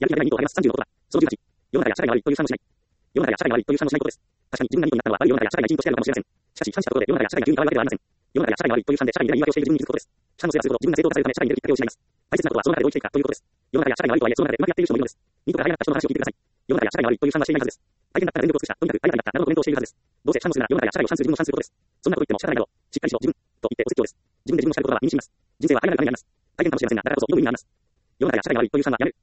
やる気が出ない2とあります。30のことは、その18、世の中や社会が悪いという批判をしない。世の中や社会が悪いという批判をしないことです。確かに自分がいいとになったのは悪い世の中や社会が一員としてあるかもしれません。しかし、批判したところで世の中や社会が急に変わるわけではありません。世の中や社会が悪いという批判で社会に出ない言い訳をしている自分に気づくことです。批判のせいはするほど自分が正当化されるため社会に出るきっかけを失います。大切なことはその中でどう生きていくかということです。世の中や社会が悪いとはいえその中でうまくやっている人もいるのです。ニコが早かった人の話を聞いてください。世の中や社会が悪いという批判はしていないはずです。大変だったら全力を尽くした、とにかくありがたかった、などとコメントをしているはずです。どうせ批判をするなら世の中や社会を批判する自分を批判することです。そんなこと言っても仕方ないだろう。しっかりしろ、自分。と言ってお説教です。自分で自分を叱ることは身に染みます。人生は限られるためにあります。大変かもしれませんが、だからこそ挑む意味があります。世の中や社会が悪いという批判はやめる。